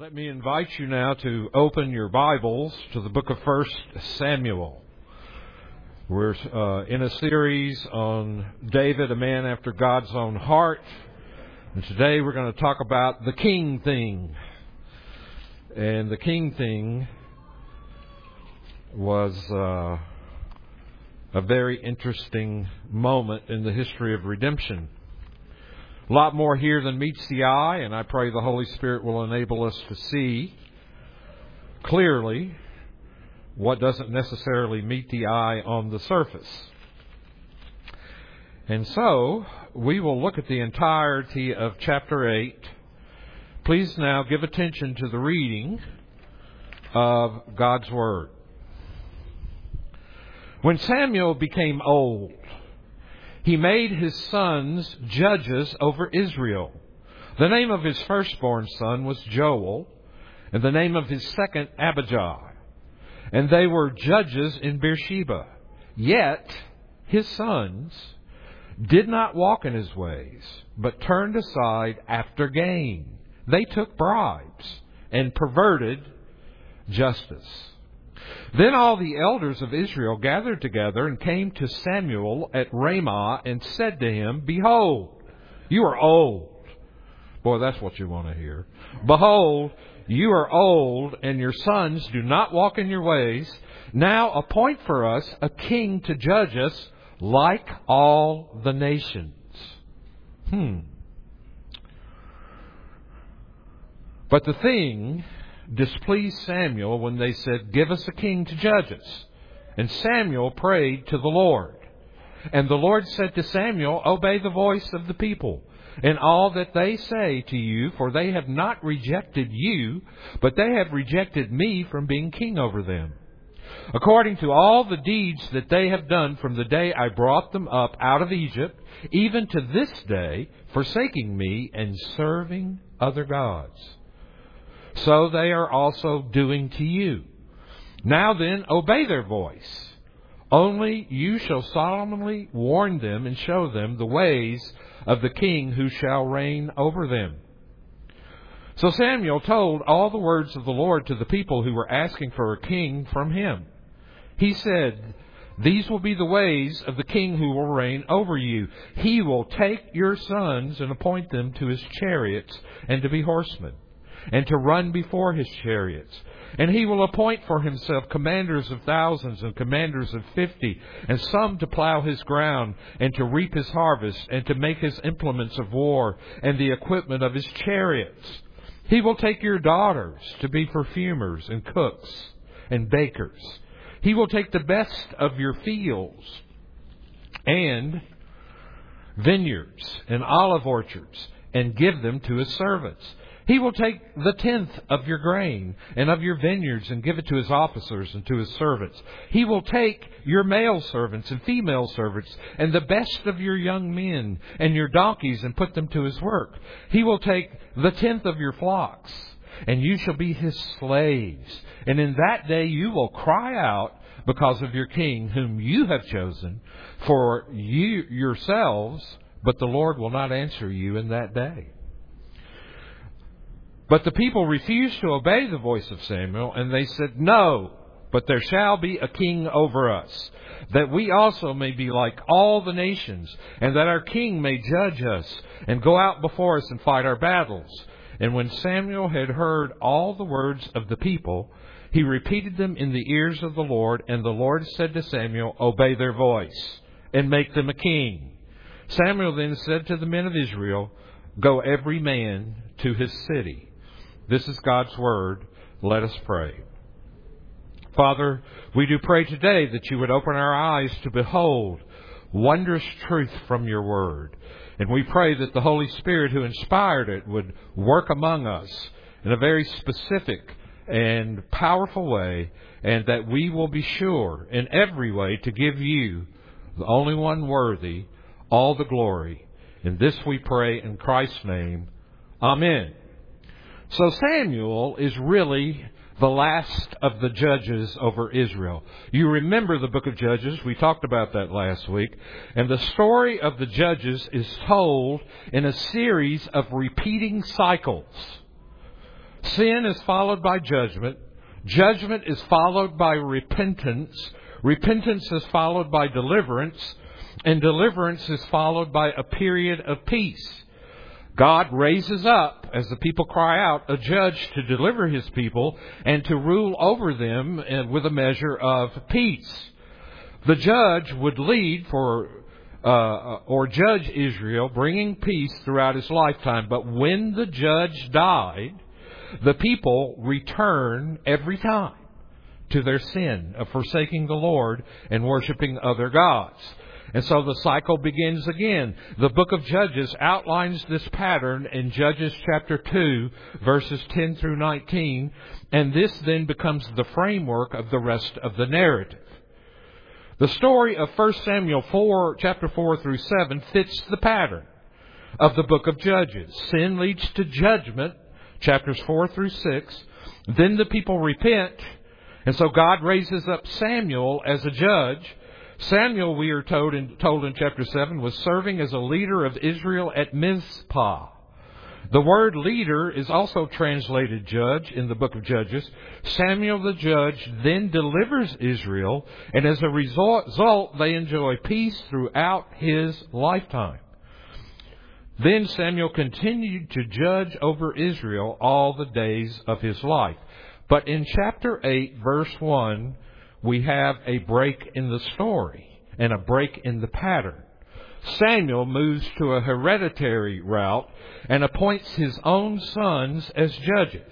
Let me invite you now to open your Bibles to the book of 1 Samuel. We're in a series on David, a man after God's own heart. And today we're going to talk about the king thing. And the king thing was a very interesting moment in the history of redemption. A lot more here than meets the eye, and I pray the Holy Spirit will enable us to see clearly what doesn't necessarily meet the eye on the surface. And so, we will look at the entirety of chapter 8. Please now give attention to the reading of God's Word. When Samuel became old, he made his sons judges over Israel. The name of his firstborn son was Joel, and the name of his second Abijah. And they were judges in Beersheba. Yet his sons did not walk in his ways, but turned aside after gain. They took bribes and perverted justice. Then all the elders of Israel gathered together and came to Samuel at Ramah and said to him, "Behold, you are old." Boy, that's what you want to hear. "Behold, you are old, and your sons do not walk in your ways. Now appoint for us a king to judge us like all the nations." But the thing displeased Samuel when they said, "Give us a king to judge us." And Samuel prayed to the Lord. And the Lord said to Samuel, "Obey the voice of the people and all that they say to you, for they have not rejected you, but they have rejected me from being king over them. According to all the deeds that they have done from the day I brought them up out of Egypt, even to this day, forsaking me and serving other gods. So they are also doing to you. Now then, obey their voice. Only you shall solemnly warn them and show them the ways of the king who shall reign over them." So Samuel told all the words of the Lord to the people who were asking for a king from him. He said, "These will be the ways of the king who will reign over you. He will take your sons and appoint them to his chariots and to be horsemen, and to run before his chariots. And he will appoint for himself commanders of thousands and commanders of 50, and some to plow his ground, and to reap his harvest, and to make his implements of war, and the equipment of his chariots. He will take your daughters to be perfumers and cooks and bakers. He will take the best of your fields and vineyards and olive orchards, and give them to his servants. He will take the 10th of your grain and of your vineyards and give it to his officers and to his servants. He will take your male servants and female servants and the best of your young men and your donkeys and put them to his work. He will take the 10th of your flocks, and you shall be his slaves. And in that day you will cry out because of your king whom you have chosen for you yourselves, but the Lord will not answer you in that day." But the people refused to obey the voice of Samuel, and they said, "No, but there shall be a king over us, that we also may be like all the nations, and that our king may judge us, and go out before us and fight our battles." And when Samuel had heard all the words of the people, he repeated them in the ears of the Lord, and the Lord said to Samuel, "Obey their voice, and make them a king." Samuel then said to the men of Israel, "Go every man to his city." This is God's Word. Let us pray. Father, we do pray today that you would open our eyes to behold wondrous truth from your Word. And we pray that the Holy Spirit who inspired it would work among us in a very specific and powerful way, and that we will be sure in every way to give you, the only one worthy, all the glory. In this we pray in Christ's name. Amen. So Samuel is really the last of the judges over Israel. You remember the book of Judges. We talked about that last week. And the story of the judges is told in a series of repeating cycles. Sin is followed by judgment. Judgment is followed by repentance. Repentance is followed by deliverance. And deliverance is followed by a period of peace. God raises up, as the people cry out, a judge to deliver His people and to rule over them with a measure of peace. The judge would lead or judge Israel, bringing peace throughout his lifetime. But when the judge died, the people return every time to their sin of forsaking the Lord and worshiping other gods. And so the cycle begins again. The book of Judges outlines this pattern in Judges chapter 2, verses 10 through 19, and this then becomes the framework of the rest of the narrative. The story of 1 Samuel 4, chapter 4 through 7 fits the pattern of the book of Judges. Sin leads to judgment, chapters 4 through 6. Then the people repent, and so God raises up Samuel as a judge. Samuel, we are told in chapter 7, was serving as a leader of Israel at Mizpah. The word leader is also translated judge in the book of Judges. Samuel the judge then delivers Israel, and as a result, they enjoy peace throughout his lifetime. Then Samuel continued to judge over Israel all the days of his life. But in chapter 8, verse 1, we have a break in the story and a break in the pattern. Samuel moves to a hereditary route and appoints his own sons as judges.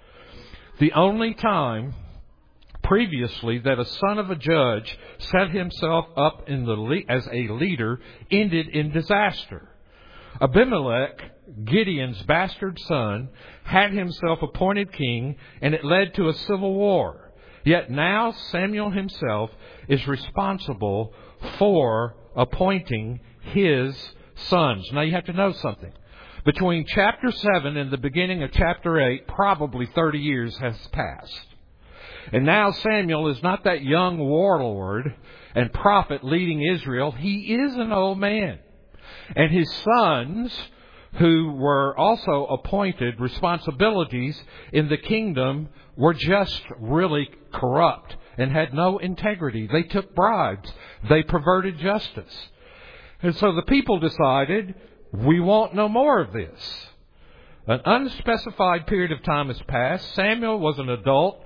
The only time previously that a son of a judge set himself up as a leader ended in disaster. Abimelech, Gideon's bastard son, had himself appointed king, and it led to a civil war. Yet now Samuel himself is responsible for appointing his sons. Now you have to know something. Between chapter 7 and the beginning of chapter 8, probably 30 years has passed. And now Samuel is not that young warlord and prophet leading Israel. He is an old man. And his sons, who were also appointed responsibilities in the kingdom, were just really corrupt and had no integrity. They took bribes. They perverted justice. And so the people decided, we want no more of this. An unspecified period of time has passed. Samuel was an adult.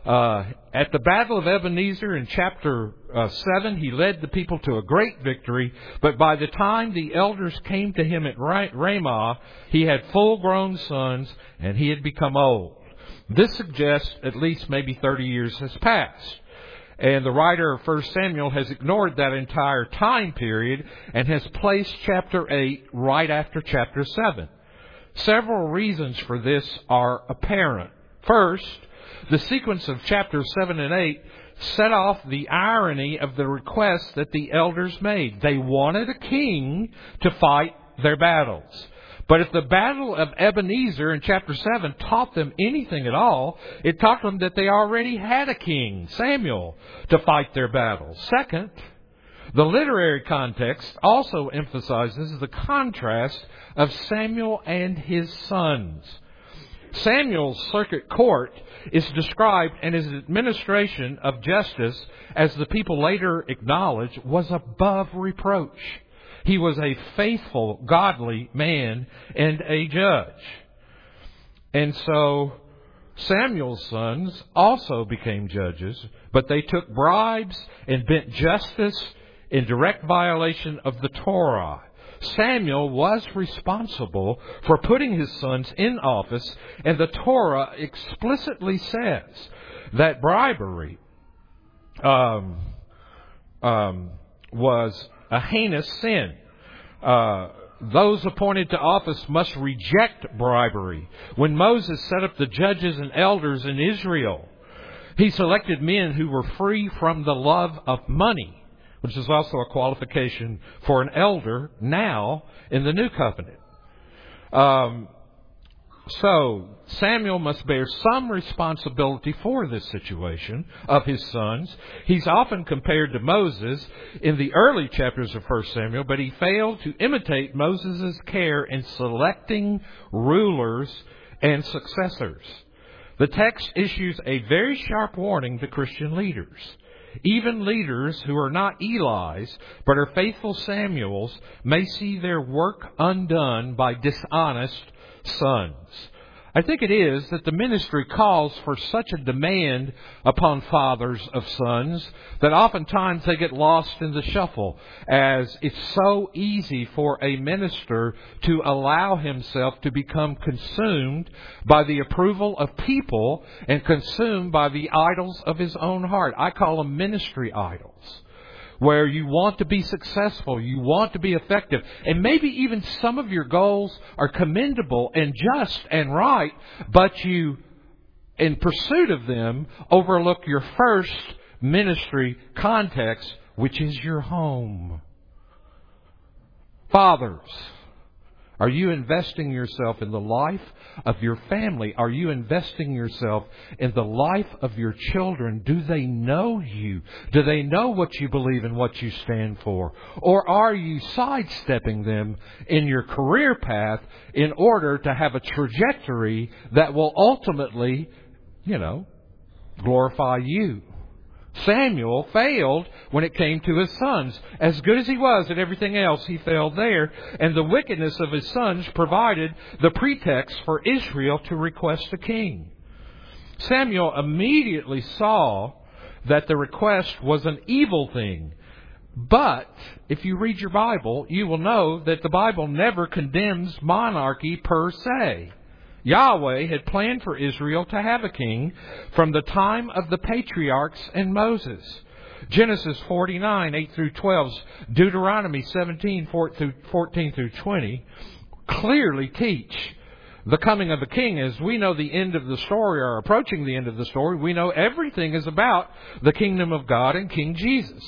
At the Battle of Ebenezer in chapter 7, he led the people to a great victory. But by the time the elders came to him at Ramah, he had full-grown sons and he had become old. This suggests at least maybe 30 years has passed. And the writer of 1 Samuel has ignored that entire time period and has placed chapter 8 right after chapter 7. Several reasons for this are apparent. First, the sequence of chapters 7 and 8 set off the irony of the request that the elders made. They wanted a king to fight their battles. But if the battle of Ebenezer in chapter 7 taught them anything at all, it taught them that they already had a king, Samuel, to fight their battles. Second, the literary context also emphasizes the contrast of Samuel and his sons. Samuel's circuit court is described in his administration of justice, as the people later acknowledge, was above reproach. He was a faithful, godly man and a judge. And so Samuel's sons also became judges, but they took bribes and bent justice in direct violation of the Torah. Samuel was responsible for putting his sons in office, and the Torah explicitly says that bribery was a heinous sin. Those appointed to office must reject bribery. When Moses set up the judges and elders in Israel, he selected men who were free from the love of money, which is also a qualification for an elder now in the New Covenant. So Samuel must bear some responsibility for this situation of his sons. He's often compared to Moses in the early chapters of 1 Samuel, but he failed to imitate Moses' care in selecting rulers and successors. The text issues a very sharp warning to Christian leaders. Even leaders who are not Eli's, but are faithful Samuel's, may see their work undone by dishonest sons. I think it is that the ministry calls for such a demand upon fathers of sons that oftentimes they get lost in the shuffle, as it's so easy for a minister to allow himself to become consumed by the approval of people and consumed by the idols of his own heart. I call them ministry idols, where you want to be successful, you want to be effective, and maybe even some of your goals are commendable and just and right, but you, in pursuit of them, overlook your first ministry context, which is your home. Fathers, are you investing yourself in the life of your family? Are you investing yourself in the life of your children? Do they know you? Do they know what you believe and what you stand for? Or are you sidestepping them in your career path in order to have a trajectory that will ultimately, glorify you? Samuel failed when it came to his sons. As good as he was at everything else, he failed there. And the wickedness of his sons provided the pretext for Israel to request a king. Samuel immediately saw that the request was an evil thing. But if you read your Bible, you will know that the Bible never condemns monarchy per se. Yahweh had planned for Israel to have a king from the time of the patriarchs and Moses. Genesis 49, 8 through 12, Deuteronomy 17, 14 through 20 clearly teach the coming of a king. As we know the end of the story, or approaching the end of the story, we know everything is about the kingdom of God and King Jesus.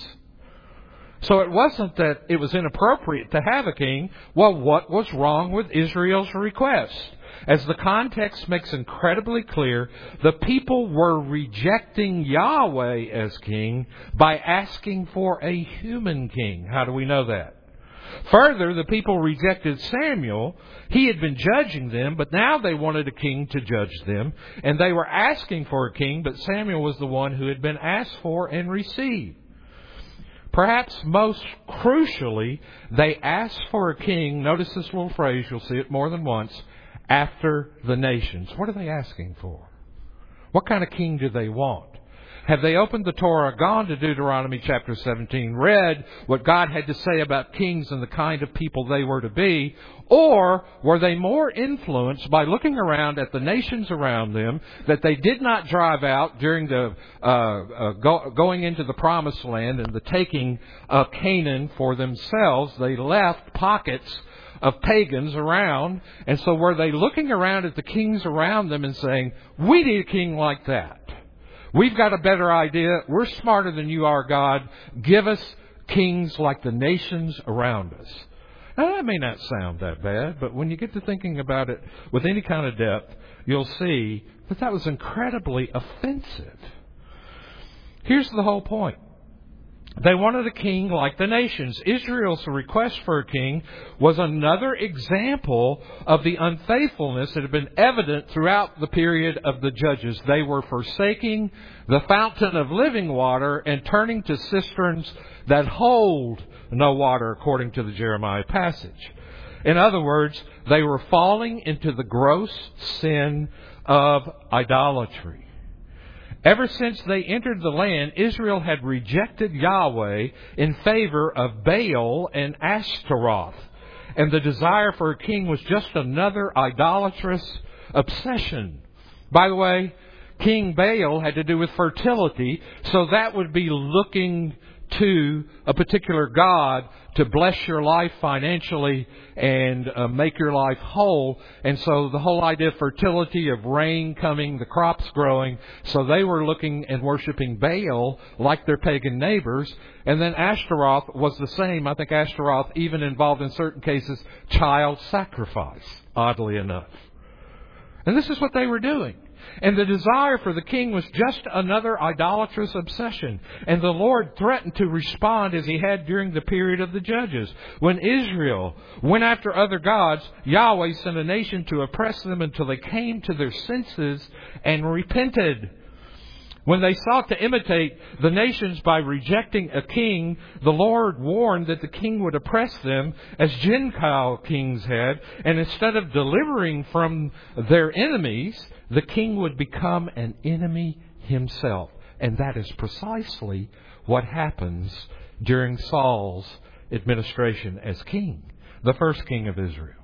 So it wasn't that it was inappropriate to have a king. Well, what was wrong with Israel's request? As the context makes incredibly clear, the people were rejecting Yahweh as king by asking for a human king. How do we know that? Further, the people rejected Samuel. He had been judging them, but now they wanted a king to judge them. And they were asking for a king, but Samuel was the one who had been asked for and received. Perhaps most crucially, they asked for a king. Notice this little phrase, you'll see it more than once. After the nations. What are they asking for? What kind of king do they want? Have they opened the Torah, gone to Deuteronomy chapter 17, read what God had to say about kings and the kind of people they were to be? Or were they more influenced by looking around at the nations around them that they did not drive out during the going into the Promised Land and the taking of Canaan for themselves? They left pockets of pagans around, and so were they looking around at the kings around them and saying, we need a king like that. We've got a better idea. We're smarter than you are, God. Give us kings like the nations around us. Now, that may not sound that bad, but when you get to thinking about it with any kind of depth, you'll see that that was incredibly offensive. Here's the whole point. They wanted a king like the nations. Israel's request for a king was another example of the unfaithfulness that had been evident throughout the period of the judges. They were forsaking the fountain of living water and turning to cisterns that hold no water, according to the Jeremiah passage. In other words, they were falling into the gross sin of idolatry. Ever since they entered the land, Israel had rejected Yahweh in favor of Baal and Ashtaroth. And the desire for a king was just another idolatrous obsession. By the way, King Baal had to do with fertility, so that would be looking to a particular god to bless your life financially and make your life whole. And so the whole idea of fertility, of rain coming, the crops growing, so they were looking and worshiping Baal like their pagan neighbors. And then Ashtaroth was the same. I think Ashtaroth even involved in certain cases child sacrifice, oddly enough. And this is what they were doing. And the desire for the king was just another idolatrous obsession. And the Lord threatened to respond as He had during the period of the judges. When Israel went after other gods, Yahweh sent a nation to oppress them until they came to their senses and repented. When they sought to imitate the nations by rejecting a king, the Lord warned that the king would oppress them as Gentile kings had, and instead of delivering from their enemies, the king would become an enemy himself. And that is precisely what happens during Saul's administration as king, the first king of Israel.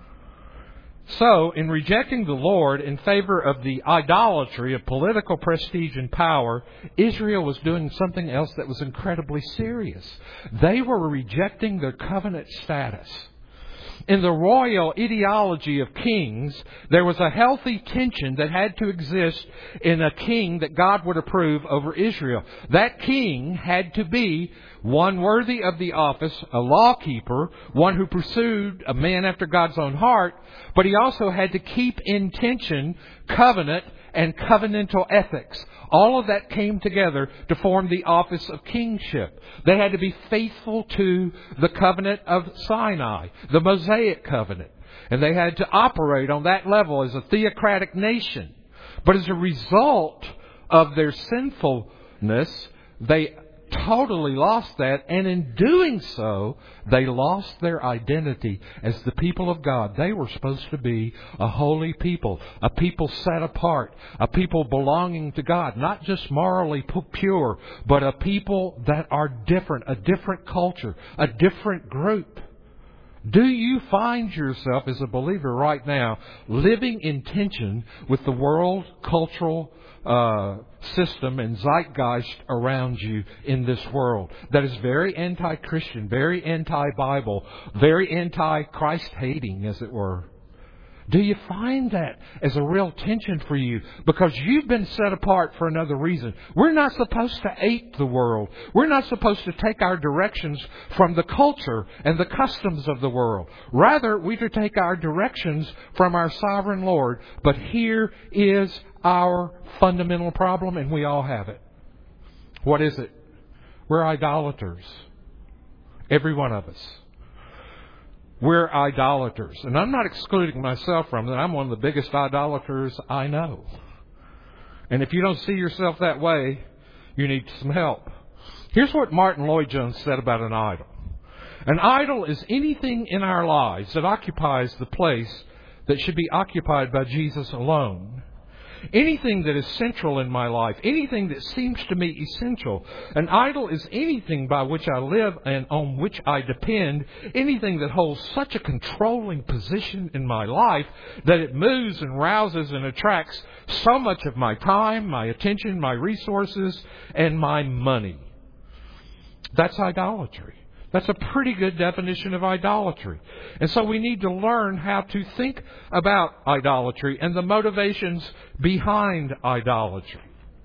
So, in rejecting the Lord in favor of the idolatry of political prestige and power, Israel was doing something else that was incredibly serious. They were rejecting their covenant status. In the royal ideology of kings, there was a healthy tension that had to exist in a king that God would approve over Israel. That king had to be one worthy of the office, a lawkeeper, one who pursued a man after God's own heart, but he also had to keep in tension covenant and covenantal ethics. All of that came together to form the office of kingship. They had to be faithful to the covenant of Sinai, the Mosaic covenant. And they had to operate on that level as a theocratic nation. But as a result of their sinfulness, they totally lost that, and in doing so, they lost their identity as the people of God. They were supposed to be a holy people, a people set apart, a people belonging to God, not just morally pure, but a people that are different, a different culture, a different group. Do you find yourself as a believer right now living in tension with the world cultural system and zeitgeist around you in this world that is very anti-Christian, very anti-Bible, very anti-Christ-hating, as it were? Do you find that as a real tension for you? Because you've been set apart for another reason. We're not supposed to ape the world. We're not supposed to take our directions from the culture and the customs of the world. Rather, we should take our directions from our sovereign Lord. But here is our fundamental problem, and we all have it. What is it? We're idolaters. Every one of us. We're idolaters. And I'm not excluding myself from that. I'm one of the biggest idolaters I know. And if you don't see yourself that way, you need some help. Here's what Martin Lloyd-Jones said about an idol. An idol is anything in our lives that occupies the place that should be occupied by Jesus alone. Anything that is central in my life, anything that seems to me essential. An idol is anything by which I live and on which I depend, anything that holds such a controlling position in my life that it moves and rouses and attracts so much of my time, my attention, my resources, and my money. That's idolatry. That's a pretty good definition of idolatry. And so we need to learn how to think about idolatry and the motivations behind idolatry.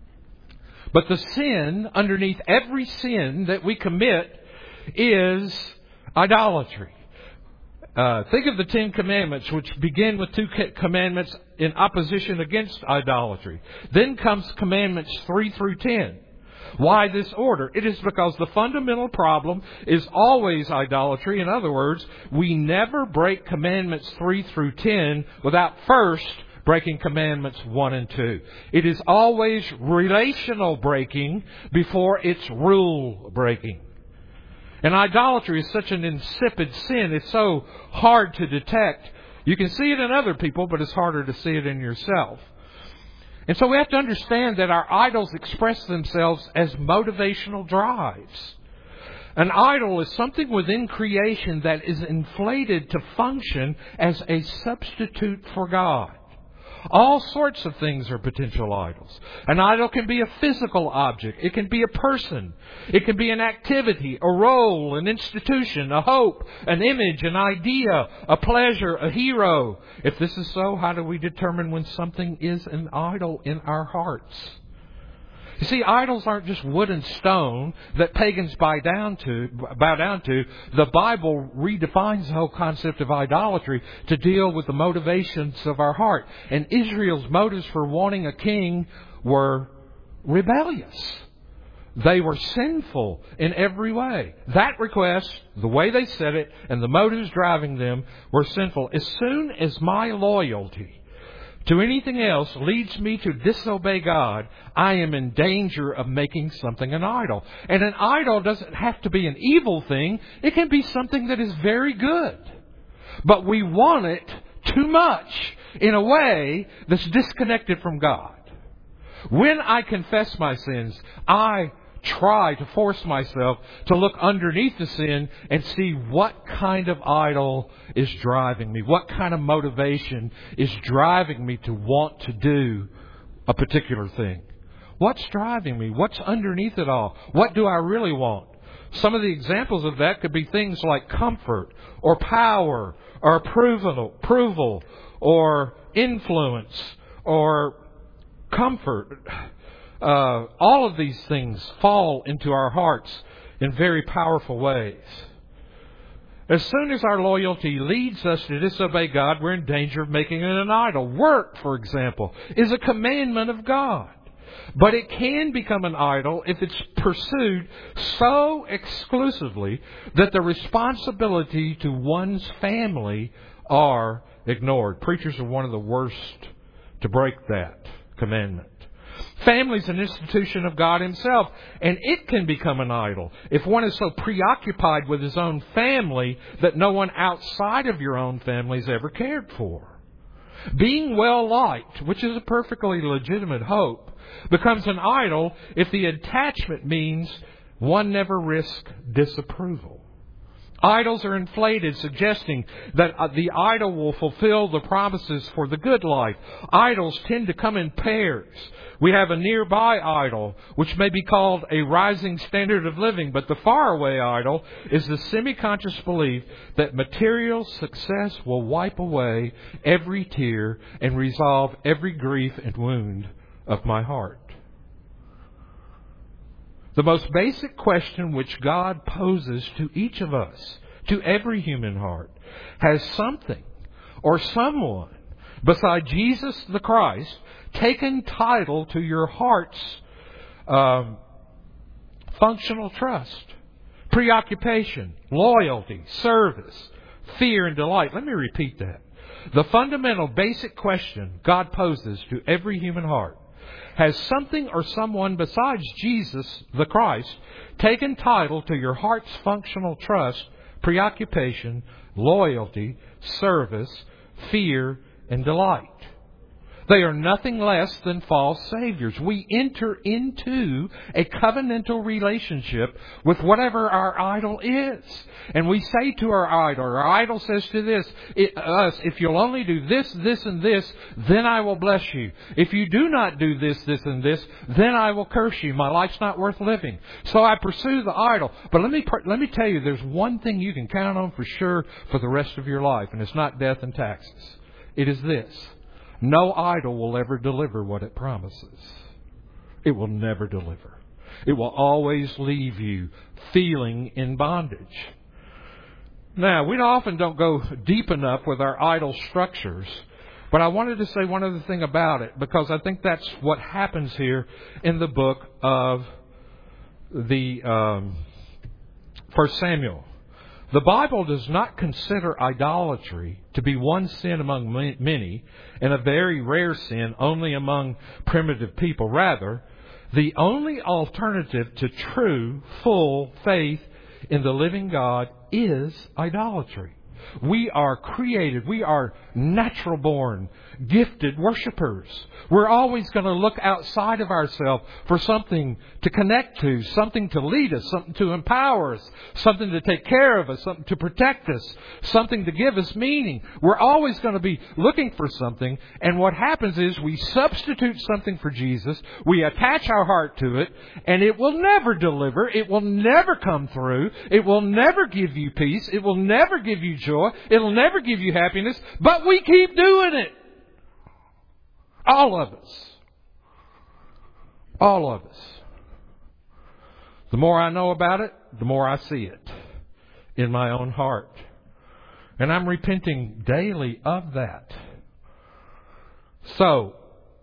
But the sin, underneath every sin that we commit, is idolatry. Think of the Ten Commandments, which begin with two commandments in opposition against idolatry. Then comes Commandments 3 through 10. Why this order? It is because the fundamental problem is always idolatry. In other words, we never break Commandments 3 through 10 without first breaking Commandments 1 and 2. It is always relational breaking before it's rule breaking. And idolatry is such an insipid sin. It's so hard to detect. You can see it in other people, but it's harder to see it in yourself. And so we have to understand that our idols express themselves as motivational drives. An idol is something within creation that is inflated to function as a substitute for God. All sorts of things are potential idols. An idol can be a physical object. It can be a person. It can be an activity, a role, an institution, a hope, an image, an idea, a pleasure, a hero. If this is so, how do we determine when something is an idol in our hearts? You see, idols aren't just wood and stone that pagans bow down to. The Bible redefines the whole concept of idolatry to deal with the motivations of our heart. And Israel's motives for wanting a king were rebellious. They were sinful in every way. That request, the way they said it, and the motives driving them were sinful. As soon as my loyalty to anything else leads me to disobey God, I am in danger of making something an idol. And an idol doesn't have to be an evil thing. It can be something that is very good. But we want it too much in a way that's disconnected from God. When I confess my sins, I try to force myself to look underneath the sin and see what kind of idol is driving me. What kind of motivation is driving me to want to do a particular thing? What's driving me? What's underneath it all? What do I really want? Some of the examples of that could be things like comfort or power or approval or influence or comfort. All of these things fall into our hearts in very powerful ways. As soon as our loyalty leads us to disobey God, we're in danger of making it an idol. Work, for example, is a commandment of God. But it can become an idol if it's pursued so exclusively that the responsibility to one's family are ignored. Preachers are one of the worst to break that commandment. Family is an institution of God Himself, and it can become an idol if one is so preoccupied with his own family that no one outside of your own family is ever cared for. Being well liked, which is a perfectly legitimate hope, becomes an idol if the attachment means one never risks disapproval. Idols are inflated, suggesting that the idol will fulfill the promises for the good life. Idols tend to come in pairs. We have a nearby idol, which may be called a rising standard of living, but the faraway idol is the semi-conscious belief that material success will wipe away every tear and resolve every grief and wound of my heart. The most basic question which God poses to each of us, to every human heart, has something or someone beside Jesus the Christ taken title to your heart's functional trust, preoccupation, loyalty, service, fear, and delight. Let me repeat that. The fundamental basic question God poses to every human heart: has something or someone besides Jesus the Christ taken title to your heart's functional trust, preoccupation, loyalty, service, fear, and delight? They are nothing less than false saviors. We enter into a covenantal relationship with whatever our idol is. And we say to our idol says to us, if you'll only do this, this, and this, then I will bless you. If you do not do this, this, and this, then I will curse you. My life's not worth living. So I pursue the idol. But let me tell you, there's one thing you can count on for sure for the rest of your life, and it's not death and taxes. It is this: no idol will ever deliver what it promises. It will never deliver. It will always leave you feeling in bondage. Now, we often don't go deep enough with our idol structures, but I wanted to say one other thing about it, because I think that's what happens here in the book of the 1 Samuel. The Bible does not consider idolatry to be one sin among many and a very rare sin only among primitive people. Rather, the only alternative to true, full faith in the living God is idolatry. We are created, we are natural born, gifted worshipers. We're always going to look outside of ourselves for something to connect to, something to lead us, something to empower us, something to take care of us, something to protect us, something to give us meaning. We're always going to be looking for something, and what happens is we substitute something for Jesus, we attach our heart to it, and it will never deliver, it will never come through, it will never give you peace, it will never give you joy, it'll never give you happiness, but we keep doing it. All of us. All of us. The more I know about it, the more I see it in my own heart. And I'm repenting daily of that. So,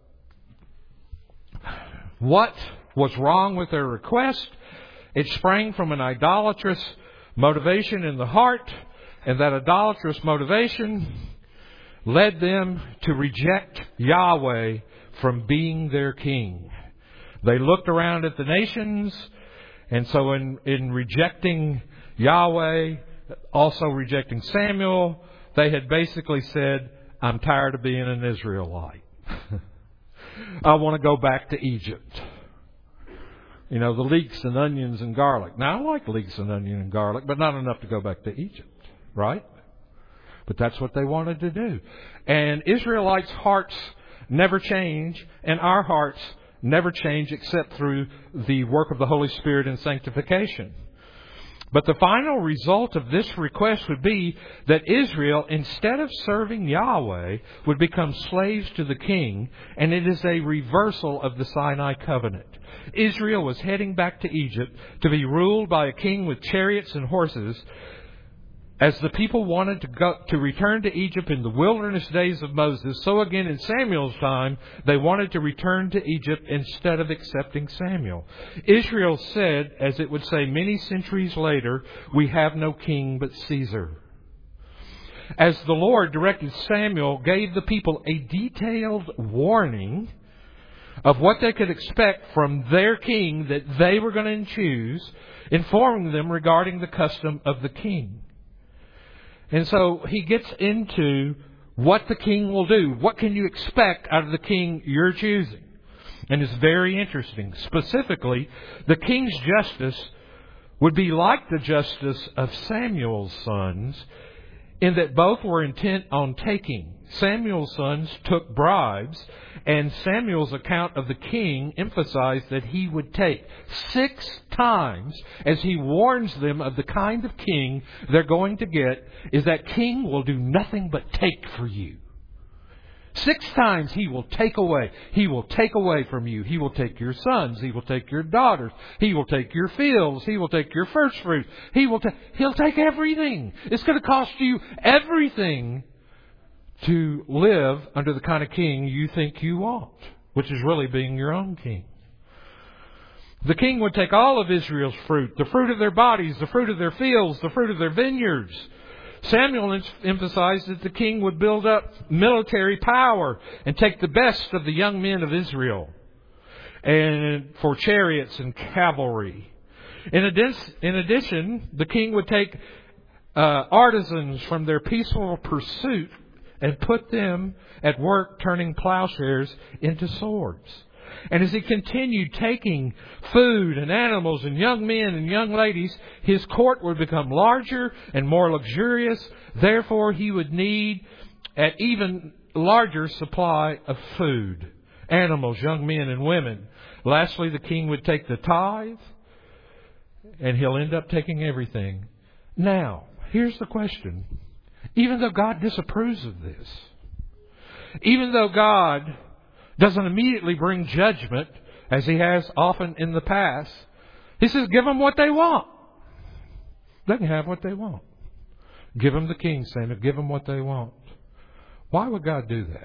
what was wrong with their request? It sprang from an idolatrous motivation in the heart, and that idolatrous motivation led them to reject Yahweh from being their king. They looked around at the nations, and so in rejecting Yahweh, also rejecting Samuel, they had basically said, I'm tired of being an Israelite. I want to go back to Egypt. You know, the leeks and onions and garlic. Now, I like leeks and onion and garlic, but not enough to go back to Egypt, right? But that's what they wanted to do. And Israelites' hearts never change, and our hearts never change except through the work of the Holy Spirit in sanctification. But the final result of this request would be that Israel, instead of serving Yahweh, would become slaves to the king, and it is a reversal of the Sinai covenant. Israel was heading back to Egypt to be ruled by a king with chariots and horses. As the people wanted to return to Egypt in the wilderness days of Moses, so again in Samuel's time, they wanted to return to Egypt instead of accepting Samuel. Israel said, as it would say many centuries later, we have no king but Caesar. As the Lord directed Samuel, gave the people a detailed warning of what they could expect from their king that they were going to choose, informing them regarding the custom of the king. And so he gets into what the king will do. What can you expect out of the king you're choosing? And it's very interesting. Specifically, the king's justice would be like the justice of Samuel's sons, in that both were intent on taking. Samuel's sons took bribes, and Samuel's account of the king emphasized that he would take 6 times, as he warns them of the kind of king they're going to get, is that king will do nothing but take for you. 6 times he will take away. He will take away from you. He will take your sons. He will take your daughters. He will take your fields. He will take your first fruit. He'll take everything. It's going to cost you everything to live under the kind of king you think you want, which is really being your own king. The king would take all of Israel's fruit, the fruit of their bodies, the fruit of their fields, the fruit of their vineyards. Samuel emphasized that the king would build up military power and take the best of the young men of Israel and for chariots and cavalry. In addition, the king would take artisans from their peaceful pursuit and put them at work turning plowshares into swords. And as he continued taking food and animals and young men and young ladies, his court would become larger and more luxurious. Therefore, he would need an even larger supply of food, animals, young men and women. Lastly, the king would take the tithe, and he'll end up taking everything. Now, here's the question. Even though God disapproves of this, even though God doesn't immediately bring judgment, as he has often in the past, he says, give them what they want. They can have what they want. Give them the king, Samuel. Give them what they want. Why would God do that?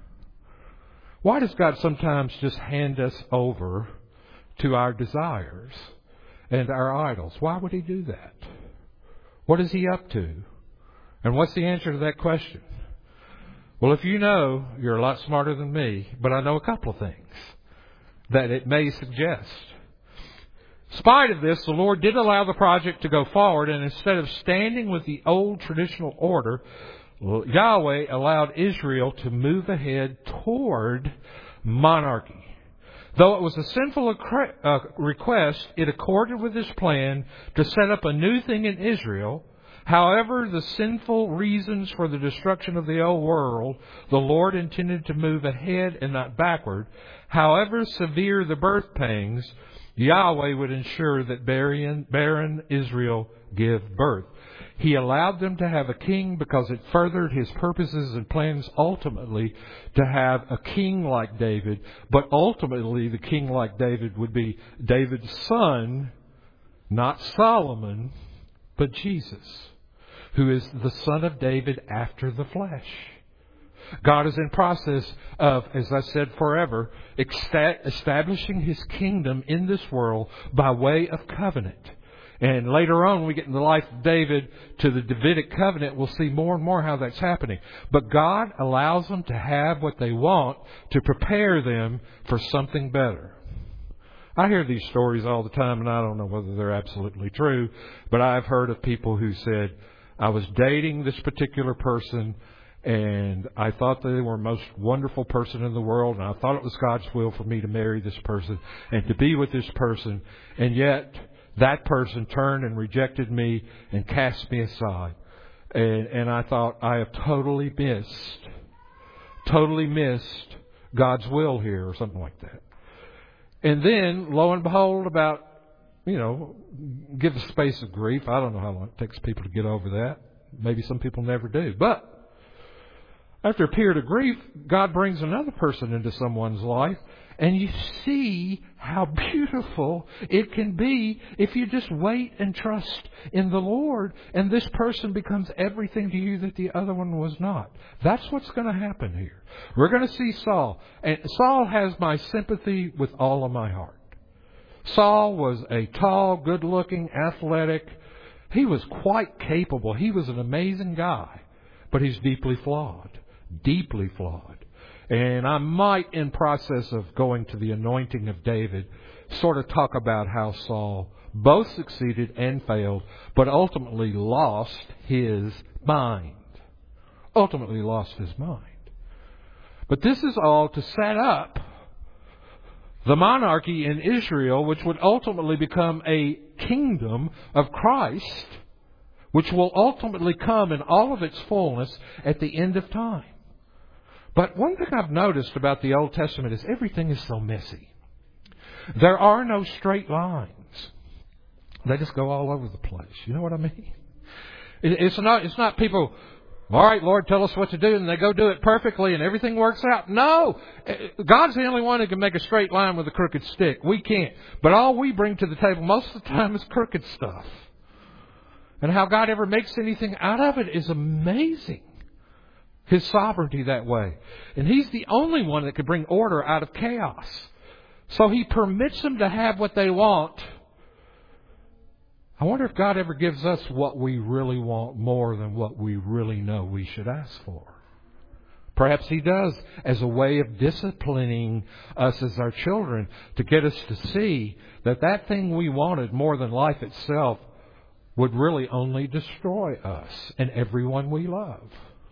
Why does God sometimes just hand us over to our desires and our idols? Why would he do that? What is he up to? And what's the answer to that question? Well, if you know, you're a lot smarter than me, but I know a couple of things that it may suggest. In spite of this, the Lord did allow the project to go forward, and instead of standing with the old traditional order, Yahweh allowed Israel to move ahead toward monarchy. Though it was a sinful request, it accorded with his plan to set up a new thing in Israel. However, the sinful reasons for the destruction of the old world, the Lord intended to move ahead and not backward. However severe the birth pangs, Yahweh would ensure that barren Israel give birth. He allowed them to have a king because it furthered His purposes and plans ultimately to have a king like David. But ultimately, the king like David would be David's son, not Solomon, but Jesus, who is the son of David after the flesh. God is in process of, as I said, forever, establishing His kingdom in this world by way of covenant. And later on, when we get in the life of David to the Davidic covenant, we'll see more and more how that's happening. But God allows them to have what they want to prepare them for something better. I hear these stories all the time, and I don't know whether they're absolutely true, but I've heard of people who said, I was dating this particular person, and I thought they were the most wonderful person in the world, and I thought it was God's will for me to marry this person and to be with this person, and yet that person turned and rejected me and cast me aside. And I thought, I have totally missed God's will here, or something like that. And then, lo and behold, about, give a space of grief. I don't know how long it takes people to get over that. Maybe some people never do. But after a period of grief, God brings another person into someone's life, and you see how beautiful it can be if you just wait and trust in the Lord, and this person becomes everything to you that the other one was not. That's what's going to happen here. We're going to see Saul, and Saul has my sympathy with all of my heart. Saul was a tall, good-looking, athletic. He was quite capable. He was an amazing guy, but he's deeply flawed. Deeply flawed. And I might, in process of going to the anointing of David, sort of talk about how Saul both succeeded and failed, but ultimately lost his mind. Ultimately lost his mind. But this is all to set up the monarchy in Israel, which would ultimately become a kingdom of Christ, which will ultimately come in all of its fullness at the end of time. But one thing I've noticed about the Old Testament is everything is so messy. There are no straight lines. They just go all over the place. You know what I mean? It's not people, all right, Lord, tell us what to do, and they go do it perfectly and everything works out. No! God's the only one who can make a straight line with a crooked stick. We can't. But all we bring to the table most of the time is crooked stuff. And how God ever makes anything out of it is amazing. His sovereignty that way. And He's the only one that can bring order out of chaos. So He permits them to have what they want. I wonder if God ever gives us what we really want more than what we really know we should ask for. Perhaps He does as a way of disciplining us as our children to get us to see that that thing we wanted more than life itself would really only destroy us and everyone we love.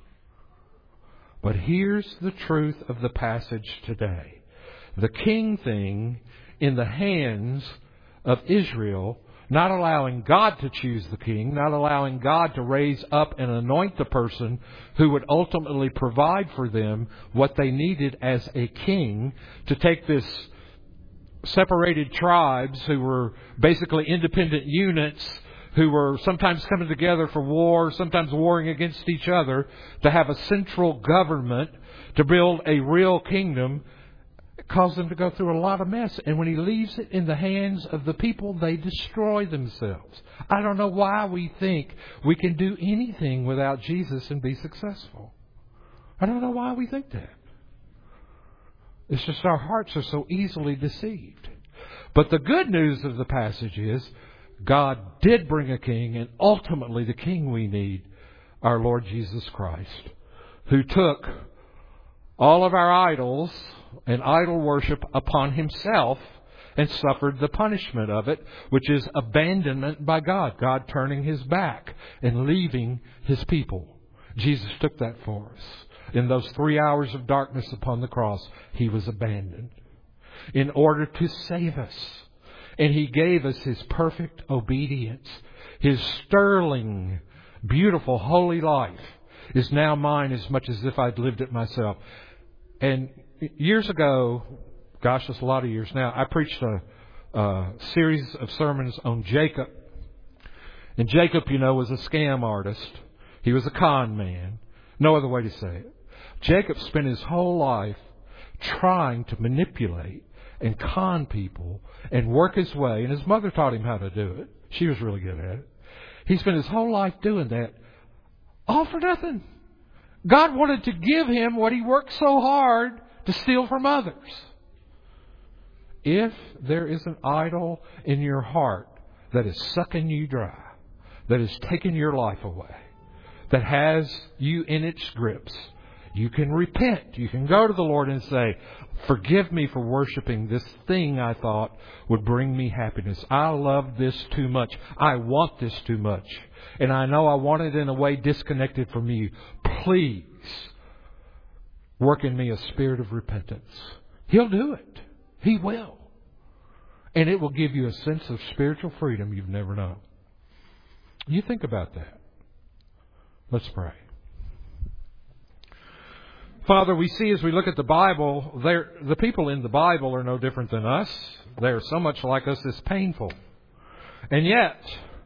But here's the truth of the passage today. The king thing in the hands of Israel, not allowing God to choose the king, not allowing God to raise up and anoint the person who would ultimately provide for them what they needed as a king, to take this separated tribes who were basically independent units, who were sometimes coming together for war, sometimes warring against each other, to have a central government, to build a real kingdom. It caused them to go through a lot of mess. And when He leaves it in the hands of the people, they destroy themselves. I don't know why we think we can do anything without Jesus and be successful. I don't know why we think that. It's just our hearts are so easily deceived. But the good news of the passage is, God did bring a king, and ultimately the king we need, our Lord Jesus Christ, who took all of our idols and idol worship upon Himself and suffered the punishment of it, which is abandonment by God, God turning His back and leaving His people. Jesus took that for us. In those 3 hours of darkness upon the cross, He was abandoned in order to save us. And He gave us His perfect obedience. His sterling, beautiful, holy life is now mine as much as if I'd lived it myself. And years ago, gosh, that's a lot of years now, I preached a series of sermons on Jacob. And Jacob, was a scam artist. He was a con man. No other way to say it. Jacob spent his whole life trying to manipulate and con people and work his way. And his mother taught him how to do it. She was really good at it. He spent his whole life doing that, all for nothing. God wanted to give him what he worked so hard to steal from others. If there is an idol in your heart that is sucking you dry, that is taking your life away, that has you in its grips, you can repent. You can go to the Lord and say, forgive me for worshiping this thing I thought would bring me happiness. I love this too much. I want this too much. And I know I want it in a way disconnected from you. Please work in me a spirit of repentance. He'll do it. He will. And it will give you a sense of spiritual freedom you've never known. You think about that. Let's pray. Father, we see as we look at the Bible, the people in the Bible are no different than us. They are so much like us, it's painful. And yet,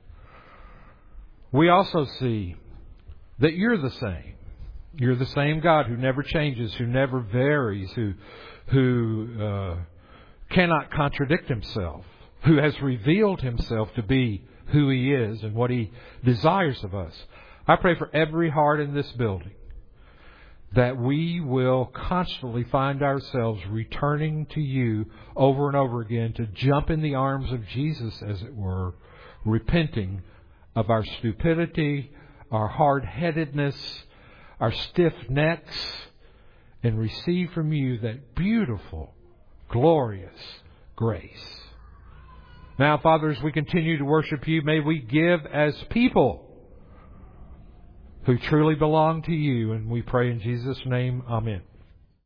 we also see that you're the same. You're the same God who never changes, who never varies, who cannot contradict himself, who has revealed himself to be who he is and what he desires of us. I pray for every heart in this building that we will constantly find ourselves returning to you over and over again to jump in the arms of Jesus, as it were, repenting of our stupidity, our hard-headedness, our stiff necks, and receive from you that beautiful, glorious grace. Now, Father, as we continue to worship you, may we give as people who truly belong to you. And we pray in Jesus' name, amen.